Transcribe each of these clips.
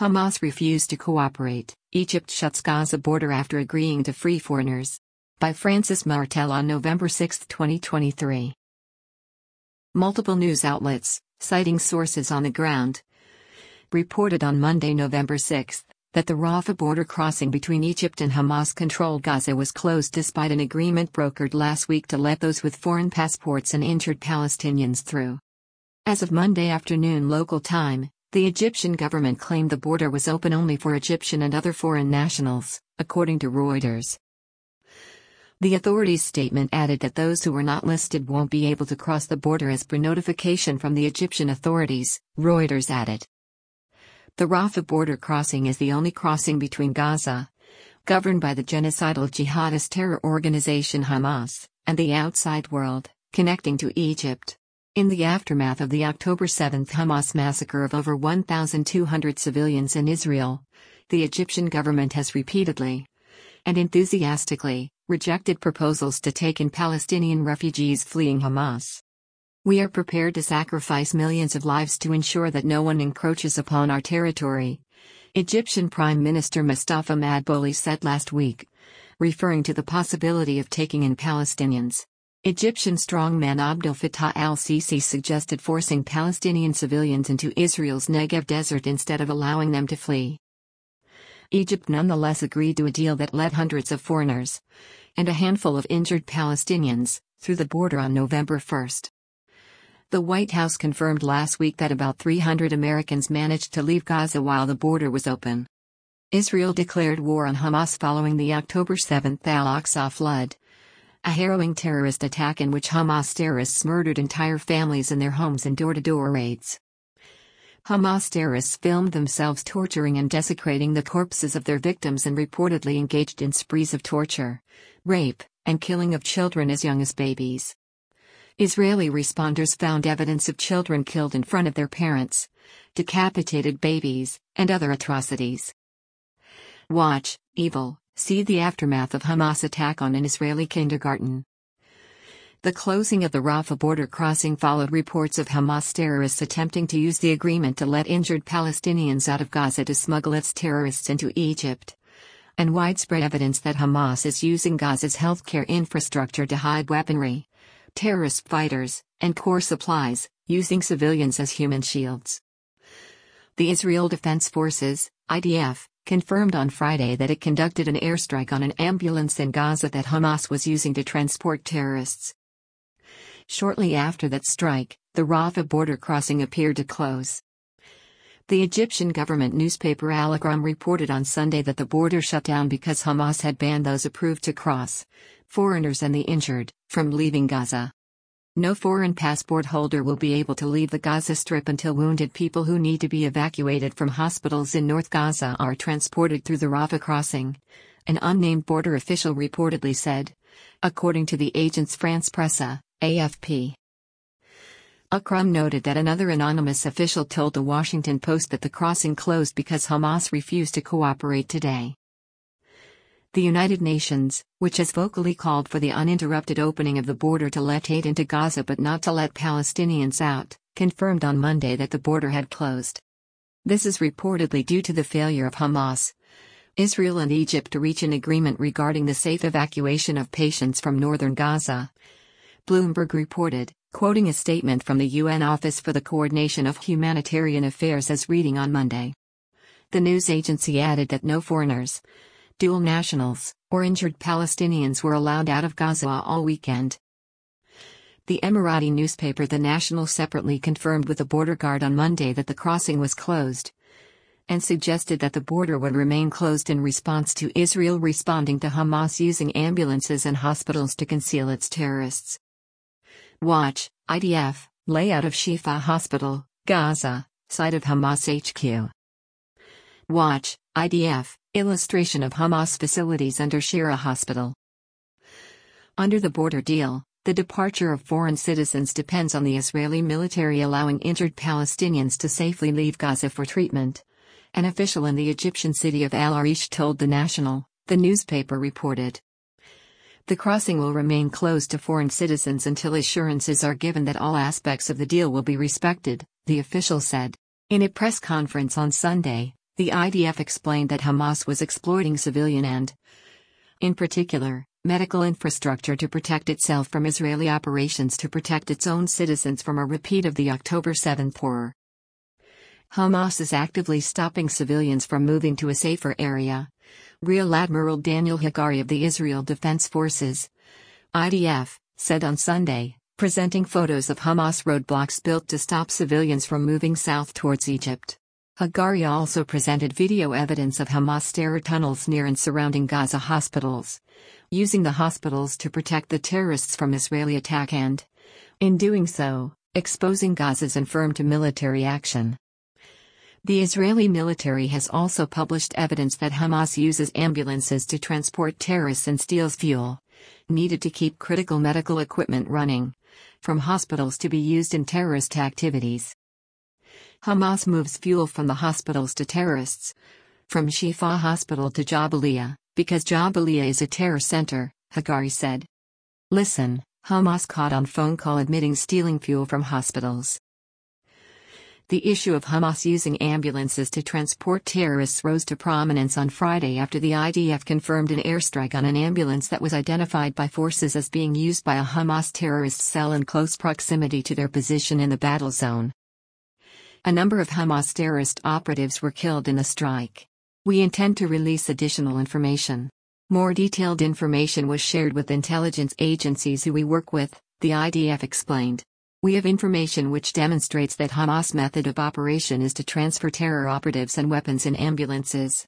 Hamas refused to cooperate. Egypt shuts Gaza border after agreeing to free foreigners. By Francis Martel on November 6, 2023. Multiple news outlets, citing sources on the ground, reported on Monday, November 6, that the Rafah border crossing between Egypt and Hamas-controlled Gaza was closed despite an agreement brokered last week to let those with foreign passports and injured Palestinians through. As of Monday afternoon local time, the Egyptian government claimed the border was open only for Egyptian and other foreign nationals, according to Reuters. The authorities' statement added that those who were not listed won't be able to cross the border as per notification from the Egyptian authorities, Reuters added. The Rafah border crossing is the only crossing between Gaza, governed by the genocidal jihadist terror organization Hamas, and the outside world, connecting to Egypt. In the aftermath of the October 7 Hamas massacre of over 1,200 civilians in Israel, the Egyptian government has repeatedly and enthusiastically rejected proposals to take in Palestinian refugees fleeing Hamas. We are prepared to sacrifice millions of lives to ensure that no one encroaches upon our territory, Egyptian Prime Minister Mustafa Madbouly said last week, referring to the possibility of taking in Palestinians. Egyptian strongman Abdel Fattah al-Sisi suggested forcing Palestinian civilians into Israel's Negev desert instead of allowing them to flee. Egypt nonetheless agreed to a deal that let hundreds of foreigners and a handful of injured Palestinians through the border on November 1. The White House confirmed last week that about 300 Americans managed to leave Gaza while the border was open. Israel declared war on Hamas following the October 7 Al-Aqsa flood, a harrowing terrorist attack in which Hamas terrorists murdered entire families in their homes in door-to-door raids. Hamas terrorists filmed themselves torturing and desecrating the corpses of their victims and reportedly engaged in sprees of torture, rape, and killing of children as young as babies. Israeli responders found evidence of children killed in front of their parents, decapitated babies, and other atrocities. Watch, Evil. See the aftermath of Hamas attack on an Israeli kindergarten. The closing of the Rafah border crossing followed reports of Hamas terrorists attempting to use the agreement to let injured Palestinians out of Gaza to smuggle its terrorists into Egypt, and widespread evidence that Hamas is using Gaza's healthcare infrastructure to hide weaponry, terrorist fighters, and core supplies, using civilians as human shields. The Israel Defense Forces, IDF, confirmed on Friday that it conducted an airstrike on an ambulance in Gaza that Hamas was using to transport terrorists. Shortly after that strike, the Rafah border crossing appeared to close. The Egyptian government newspaper Al Ahram reported on Sunday that the border shut down because Hamas had banned those approved to cross, foreigners and the injured, from leaving Gaza. No foreign passport holder will be able to leave the Gaza Strip until wounded people who need to be evacuated from hospitals in North Gaza are transported through the Rafah crossing, an unnamed border official reportedly said, according to the agence France Presse, AFP. Akram noted that another anonymous official told the Washington Post that the crossing closed because Hamas refused to cooperate today. The United Nations, which has vocally called for the uninterrupted opening of the border to let aid into Gaza but not to let Palestinians out, confirmed on Monday that the border had closed. This is reportedly due to the failure of Hamas, Israel and Egypt to reach an agreement regarding the safe evacuation of patients from northern Gaza. Bloomberg reported, quoting a statement from the UN Office for the Coordination of Humanitarian Affairs as reading on Monday. The news agency added that no foreigners, dual nationals, or injured Palestinians were allowed out of Gaza all weekend. The Emirati newspaper The National separately confirmed with the border guard on Monday that the crossing was closed, and suggested that the border would remain closed in response to Israel responding to Hamas using ambulances and hospitals to conceal its terrorists. Watch, IDF, layout of Shifa Hospital, Gaza, site of Hamas HQ. Watch, IDF, illustration of Hamas facilities under Shira Hospital. Under the border deal, the departure of foreign citizens depends on the Israeli military allowing injured Palestinians to safely leave Gaza for treatment. An official in the Egyptian city of Al Arish told The National, the newspaper reported. The crossing will remain closed to foreign citizens until assurances are given that all aspects of the deal will be respected, the official said. In a press conference on Sunday, The IDF explained that Hamas was exploiting civilian and, in particular, medical infrastructure to protect itself from Israeli operations to protect its own citizens from a repeat of the October 7 horror. Hamas is actively stopping civilians from moving to a safer area. Rear Admiral Daniel Hagari of the Israel Defense Forces, IDF, said on Sunday, presenting photos of Hamas roadblocks built to stop civilians from moving south towards Egypt. Hagari also presented video evidence of Hamas terror tunnels near and surrounding Gaza hospitals, using the hospitals to protect the terrorists from Israeli attack and, in doing so, exposing Gaza's infirm to military action. The Israeli military has also published evidence that Hamas uses ambulances to transport terrorists and steals fuel, needed to keep critical medical equipment running, from hospitals to be used in terrorist activities. Hamas moves fuel from the hospitals to terrorists, from Shifa Hospital to Jabalia, because Jabalia is a terror center, Hagari said. Listen, Hamas caught on phone call admitting stealing fuel from hospitals. The issue of Hamas using ambulances to transport terrorists rose to prominence on Friday after the IDF confirmed an airstrike on an ambulance that was identified by forces as being used by a Hamas terrorist cell in close proximity to their position in the battle zone. A number of Hamas terrorist operatives were killed in the strike. We intend to release additional information. More detailed information was shared with intelligence agencies who we work with, the IDF explained. We have information which demonstrates that Hamas' method of operation is to transfer terror operatives and weapons in ambulances.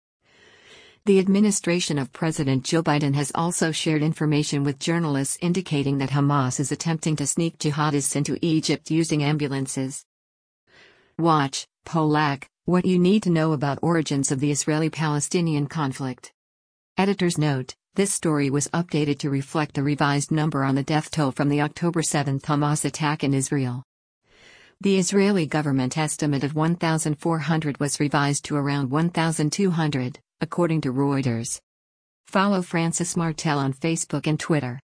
The administration of President Joe Biden has also shared information with journalists indicating that Hamas is attempting to sneak jihadists into Egypt using ambulances. Watch, Polak, what you need to know about origins of the Israeli-Palestinian conflict. Editor's note: this story was updated to reflect the revised number on the death toll from the October 7 Hamas attack in Israel. The Israeli government estimate of 1,400 was revised to around 1,200, according to Reuters. Follow Francis Martel on Facebook and Twitter.